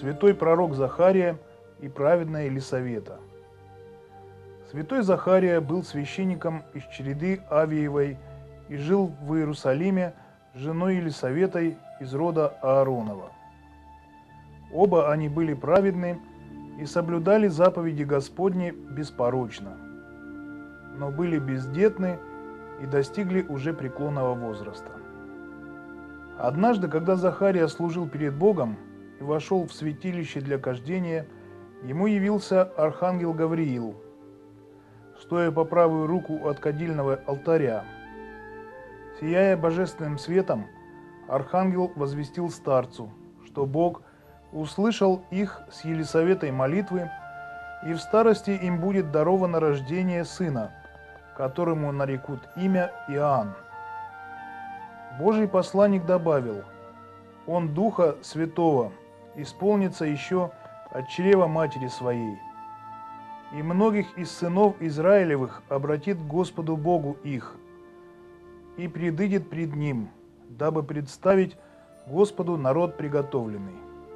святой пророк Захария и праведная Елисавета. Святой Захария был священником из череды Авиевой и жил в Иерусалиме с женой Елисаветой из рода Ааронова. Оба они были праведны и соблюдали заповеди Господни беспорочно, но были бездетны и достигли уже преклонного возраста. Однажды, когда Захария служил перед Богом и вошел в святилище для кождения, ему явился архангел Гавриил, стоя по правую руку от кадильного алтаря. Сияя божественным светом, архангел возвестил старцу, что Бог услышал их с Елисаветой молитвы, и в старости им будет даровано рождение сына, которому нарекут имя Иоанн. Божий посланник добавил: «Он Духа Святого исполнится еще от чрева матери своей, и многих из сынов Израилевых обратит к Господу Богу их, и предыдет пред Ним, дабы представить Господу народ приготовленный».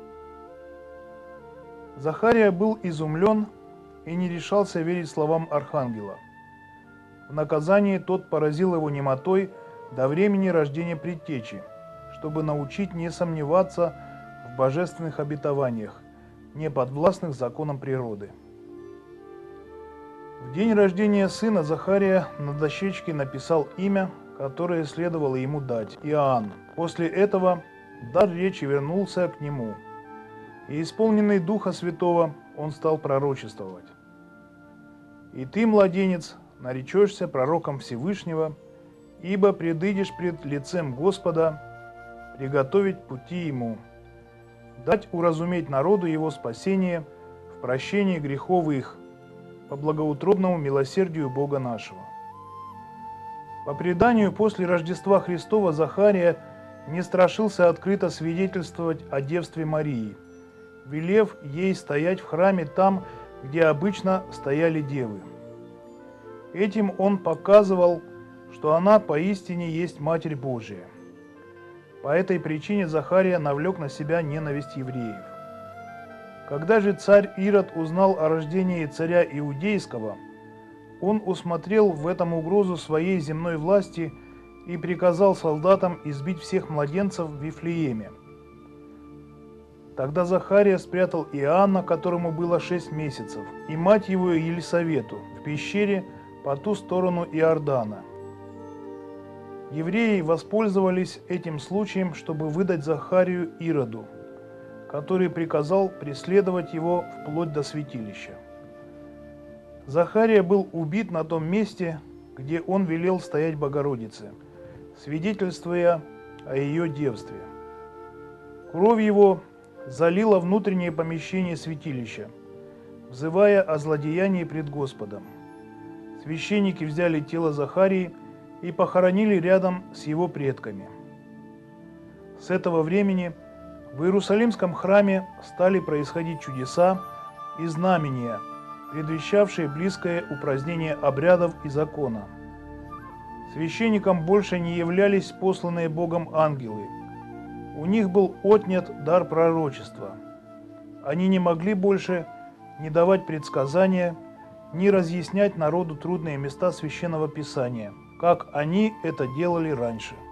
Захария был изумлен и не решался верить словам архангела. В наказание тот поразил его немотой до времени рождения предтечи, чтобы научить не сомневаться в божественных обетованиях, не подвластных законам природы. В день рождения сына Захария на дощечке написал имя, которое следовало ему дать – Иоанн. После этого дар речи вернулся к нему, и, исполненный Духа Святого, он стал пророчествовать. «И ты, младенец, наречешься пророком Всевышнего, ибо предыдешь пред лицем Господа, приготовить пути Ему, дать уразуметь народу Его спасение в прощении грехов их, по благоутробному милосердию Бога нашего». По преданию, после Рождества Христова Захария не страшился открыто свидетельствовать о девстве Марии, велев ей стоять в храме там, где обычно стояли девы. Этим он показывал, что она поистине есть Матерь Божия. По этой причине Захария навлек на себя ненависть евреев. Когда же царь Ирод узнал о рождении царя Иудейского, он усмотрел в этом угрозу своей земной власти и приказал солдатам избить всех младенцев в Вифлееме. Тогда Захария спрятал Иоанна, которому было 6 месяцев, и мать его Елисавету в пещере по ту сторону Иордана. Евреи воспользовались этим случаем, чтобы выдать Захарию Ироду, который приказал преследовать его вплоть до святилища. Захария был убит на том месте, где он велел стоять Богородице, свидетельствуя о ее девстве. Кровь его залила внутреннее помещение святилища, взывая о злодеянии пред Господом. Священники взяли тело Захарии и похоронили рядом с его предками. С этого времени в Иерусалимском храме стали происходить чудеса и знамения, предвещавшие близкое упразднение обрядов и закона. Священникам больше не являлись посланные Богом ангелы. У них был отнят дар пророчества. Они не могли больше ни давать предсказания, ни разъяснять народу трудные места Священного Писания, как они это делали раньше.